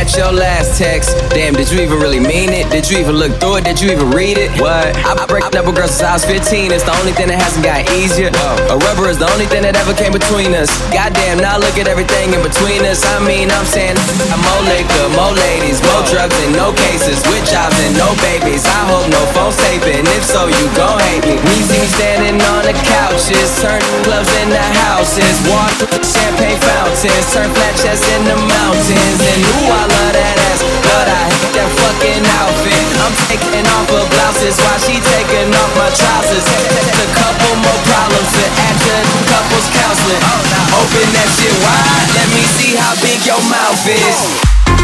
at your last text. Damn, did you even really mean it? Did you even look through it? Did you even read it? What? I break up with girls since I was 15. It's the only thing that hasn't gotten easier. A rubber is the only thing that ever came between us. Goddamn, now look at everything in between us. I mean, I'm saying I'm more liquor, more ladies, more drugs and no cases, with jobs and no babies. I hope no phone's taping. If so, you gon' hate me. When you see me standing on the couches, turn clubs into houses, walk through champagne fountains, turn flat chests into mountains. And ooh, I love that ass, but I hate that fucking outfit. I'm taking off her blouses while she taking off my trousers. A couple more problems to add to couples counseling. Open that shit wide, let me see how big your mouth is.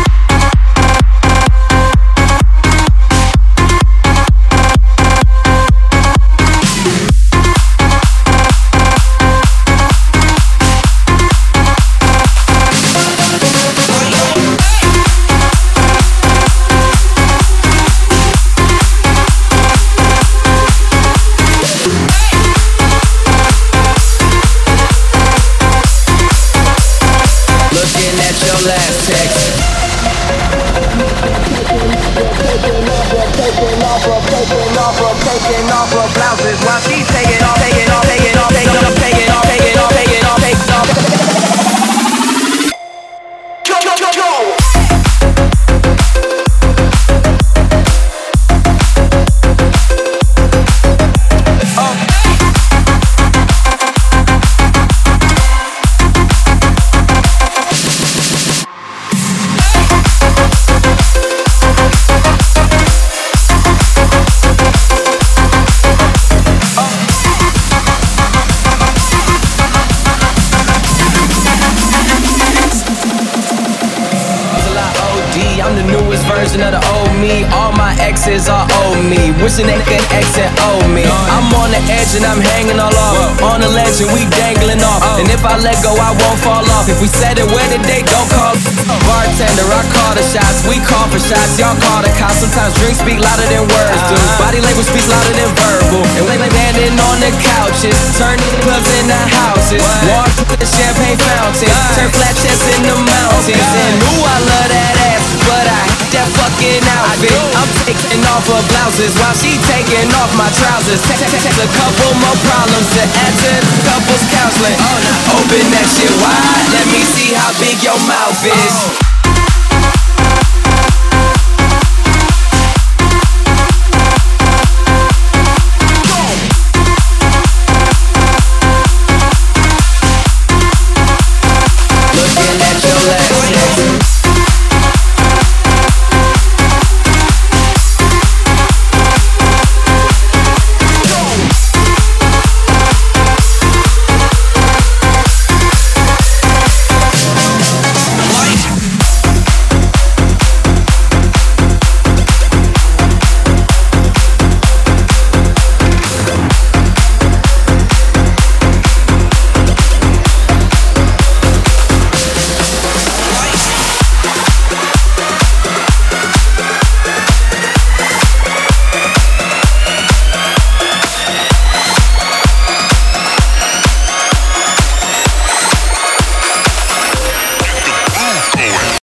Last text. Taking off her blouses while she's taking off. I'm the newest version of the old me. All my exes are old me, wishing they could exit old me. I'm on the edge and I'm hanging all off. On the ledge and we dangling off. And if I let go, I won't fall off. If we said it, where did they don't call? Bartender, I call the shots. We call for shots, y'all call the cops. Sometimes drinks speak louder than words do. Body language speaks louder than verbal. And we landing on the couches, turning clubs into houses, walk through the champagne fountains, turn flat chests into mountains. And ooh, I love that ass, but I hate that fucking outfit. I'm taking off her blouses while she taking off my trousers. A couple more problems to add to couples counseling. Open that shit wide, let me see how big your mouth is.